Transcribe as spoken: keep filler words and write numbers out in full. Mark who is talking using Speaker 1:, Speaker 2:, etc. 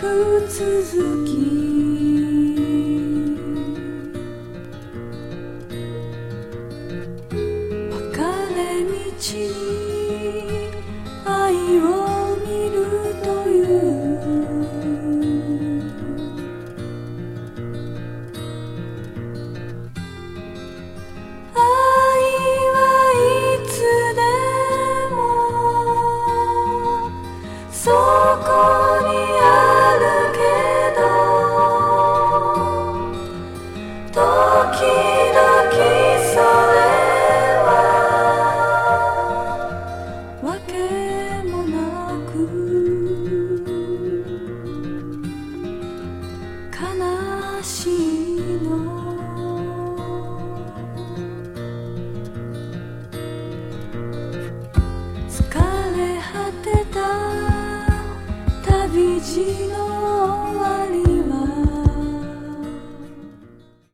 Speaker 1: く続き分かれ道に愛を見るという愛はいつでもそこにあるけど時々それはわけもなく悲しいの疲れ果てた旅路の